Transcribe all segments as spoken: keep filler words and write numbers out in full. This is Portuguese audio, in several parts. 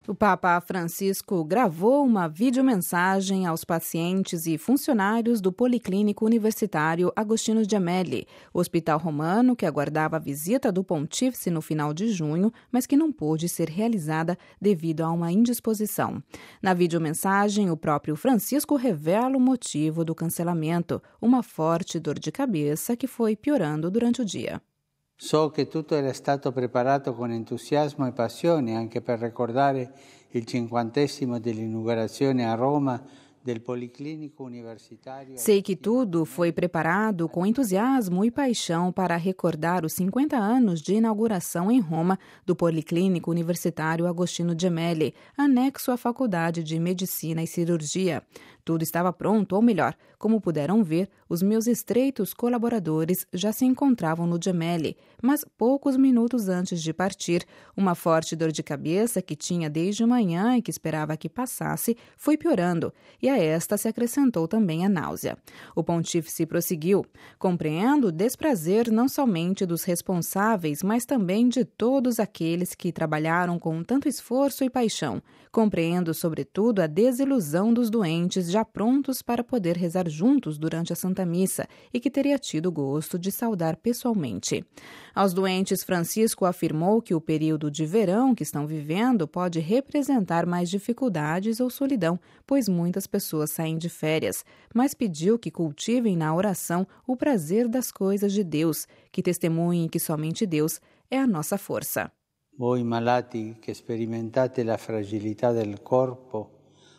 O Papa Francisco gravou uma videomensagem aos pacientes e funcionários do Policlínico Universitário Agostinho Gemelli, hospital romano que aguardava a visita do pontífice no final de junho, mas que não pôde ser realizada devido a uma indisposição. Na videomensagem, o próprio Francisco revela o motivo do cancelamento, uma forte dor de cabeça que foi piorando durante o dia. So che tutto era stato preparato con entusiasmo e passione anche per ricordare il cinquantesimo dell'inaugurazione a Roma del Policlínico Universitário. Sei que tudo foi preparado com entusiasmo e paixão para recordar os cinquenta anos de inauguração em Roma do Policlínico Universitário Agostinho Gemelli, anexo à Faculdade de Medicina e Cirurgia. Tudo estava pronto, ou melhor, como puderam ver, os meus estreitos colaboradores já se encontravam no Gemelli, mas poucos minutos antes de partir, uma forte dor de cabeça que tinha desde manhã e que esperava que passasse, foi piorando, e a esta se acrescentou também a náusea. O pontífice prosseguiu: compreendo o desprazer não somente dos responsáveis, mas também de todos aqueles que trabalharam com tanto esforço e paixão. Compreendo, sobretudo, a desilusão dos doentes já prontos para poder rezar juntos durante a Santa Missa e que teria tido o gosto de saudar pessoalmente. Aos doentes, Francisco afirmou que o período de verão que estão vivendo pode representar mais dificuldades ou solidão, pois muitas pessoas saem de férias, mas pediu que cultivem na oração o prazer das coisas de Deus, que testemunhem que somente Deus é a nossa força. Voi malati che sperimentate la fragilità del corpo,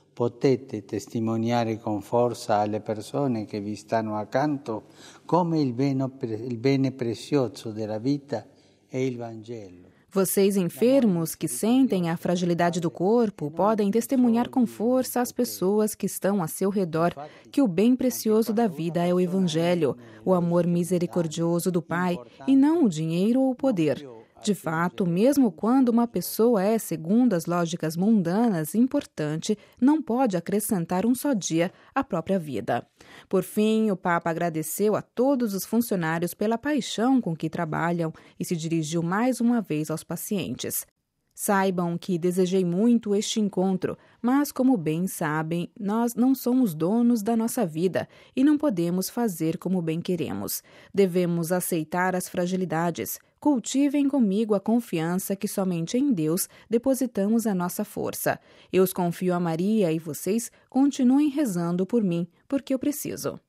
potete testimoniare con forza alle persone che vi stanno accanto come il bene, il bene prezioso della vita e il Vangelo. Vocês enfermos que sentem a fragilidade do corpo podem testemunhar com força às pessoas que estão a seu redor que o bem precioso da vida é o Evangelho, o amor misericordioso do Pai, e não o dinheiro ou o poder. De fato, mesmo quando uma pessoa é, segundo as lógicas mundanas, importante, não pode acrescentar um só dia à própria vida. Por fim, o Papa agradeceu a todos os funcionários pela paixão com que trabalham e se dirigiu mais uma vez aos pacientes. Saibam que desejei muito este encontro, mas, como bem sabem, nós não somos donos da nossa vida e não podemos fazer como bem queremos. Devemos aceitar as fragilidades. Cultivem comigo a confiança que somente em Deus depositamos a nossa força. Eu os confio a Maria e vocês continuem rezando por mim, porque eu preciso.